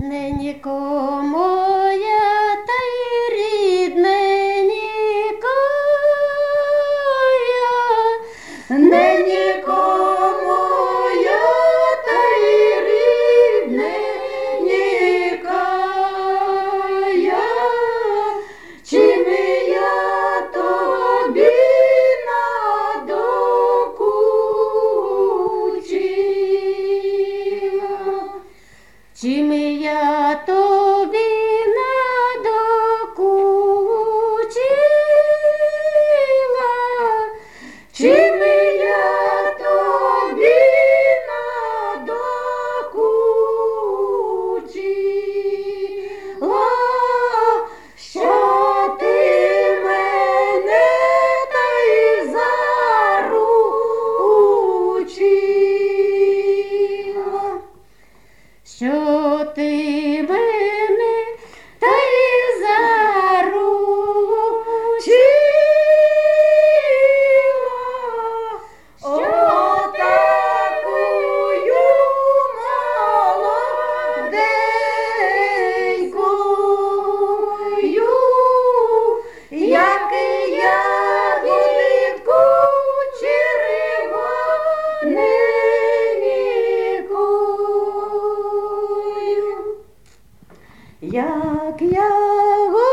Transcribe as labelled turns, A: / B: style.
A: Ненько моя та й рідненько я, ненько моя та й рідненька я, чим я тобі надокучила, чим я тобі надокучила, чим я тобі надокучила, що ти мене та й заручила, що ти мене та й заручила, що такою молоденькою, як ягодку червоненькою, як ягодку